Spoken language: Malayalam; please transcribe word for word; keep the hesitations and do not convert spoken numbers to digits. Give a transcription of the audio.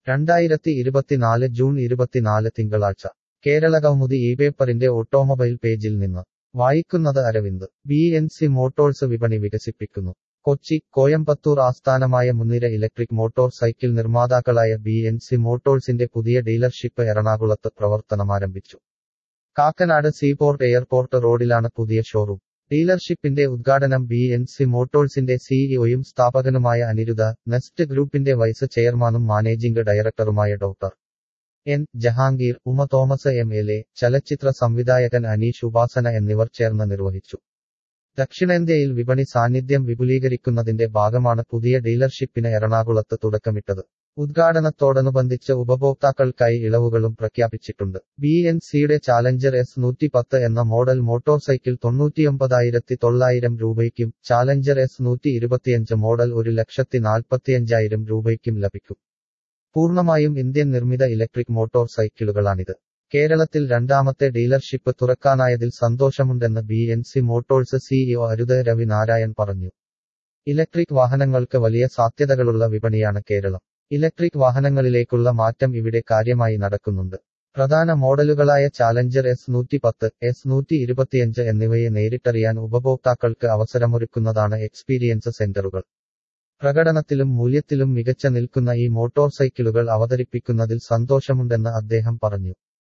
രണ്ടായിരത്തി ഇരുപത്തിനാല് ജൂൺ ഇരുപത്തിനാല് തിങ്കളാഴ്ച കേരളകൗമുദി ഈ പേപ്പറിന്റെ ഓട്ടോമൊബൈൽ പേജിൽ നിന്ന് വായിക്കുന്നത് Aravind. B N C motors വിപണി വികസിപ്പിക്കുന്നു. കൊച്ചി, കോയമ്പത്തൂർ ആസ്ഥാനമായ മുൻനിര ഇലക്ട്രിക് മോട്ടോർ സൈക്കിൾ നിർമ്മാതാക്കളായ ബി എൻ സി മോട്ടോഴ്സിന്റെ പുതിയ ഡീലർഷിപ്പ് എറണാകുളത്ത് പ്രവർത്തനമാരംഭിച്ചു. കാക്കനാട് സീപോർട്ട് എയർപോർട്ട് റോഡിലാണ് പുതിയ ഷോറൂം. ഡീലർഷിപ്പിന്റെ ഉദ്ഘാടനം ബി എൻ സി മോട്ടോഴ്സിന്റെ സിഇഒയും സ്ഥാപകനുമായ അനിരുദ്ധ, നെസ്റ്റ് ഗ്രൂപ്പിന്റെ വൈസ് ചെയർമാനും മാനേജിംഗ് ഡയറക്ടറുമായ doctor N Jahangir, Uma Thomas M L A, ചലച്ചിത്ര സംവിധായകൻ അനീഷ് ഉപാസന എന്നിവർ ചേർന്ന് നിർവഹിച്ചു. ദക്ഷിണേന്ത്യയിൽ വിപണി സാന്നിധ്യം വിപുലീകരിക്കുന്നതിന്റെ ഭാഗമാണ് പുതിയ ഡീലർഷിപ്പിന് എറണാകുളത്ത് തുടക്കമിട്ടത്. ഉദ്ഘാടനത്തോടനുബന്ധിച്ച് ഉപഭോക്താക്കൾക്കായി ഇളവുകളും പ്രഖ്യാപിച്ചിട്ടുണ്ട്. ബി എൻ സിയുടെ ചാലഞ്ചർ എസ് നൂറ്റി പത്ത് എന്ന മോഡൽ മോട്ടോർ സൈക്കിൾ തൊണ്ണൂറ്റിയൊമ്പതായിരത്തി തൊള്ളായിരം രൂപയ്ക്കും ചാലഞ്ചർ എസ് നൂറ്റി ഇരുപത്തിയഞ്ച് മോഡൽ ഒരു ലക്ഷത്തി നാൽപ്പത്തിയഞ്ചായിരം രൂപയ്ക്കും ലഭിക്കും. പൂർണ്ണമായും ഇന്ത്യൻ നിർമ്മിത ഇലക്ട്രിക് മോട്ടോർ സൈക്കിളുകളാണിത്. കേരളത്തിൽ രണ്ടാമത്തെ ഡീലർഷിപ്പ് തുറക്കാനായതിൽ സന്തോഷമുണ്ടെന്ന് B N C motors CEO അരുത് രവി നാരായൺ പറഞ്ഞു. ഇലക്ട്രിക് വാഹനങ്ങൾക്ക് വലിയ സാധ്യതകളുള്ള വിപണിയാണ് കേരളം. ഇലക്ട്രിക് വാഹനങ്ങളിലേക്കുള്ള മാറ്റം ഇവിടെ കാര്യമായി നടക്കുന്നുണ്ട്. പ്രധാന മോഡലുകളായ ചാലഞ്ചർ എസ് നൂറ്റി പത്ത്, എസ് നൂറ്റി ഇരുപത്തിയഞ്ച് എന്നിവയെ നേരിട്ടറിയാൻ ഉപഭോക്താക്കൾക്ക് അവസരമൊരുക്കുന്നതാണ് എക്സ്പീരിയൻസ് സെന്ററുകൾ. പ്രകടനത്തിലും മൂല്യത്തിലും മികച്ച നിൽക്കുന്ന ഈ മോട്ടോർ സൈക്കിളുകൾ അവതരിപ്പിക്കുന്നതിൽ സന്തോഷമുണ്ടെന്ന് അദ്ദേഹം പറഞ്ഞു.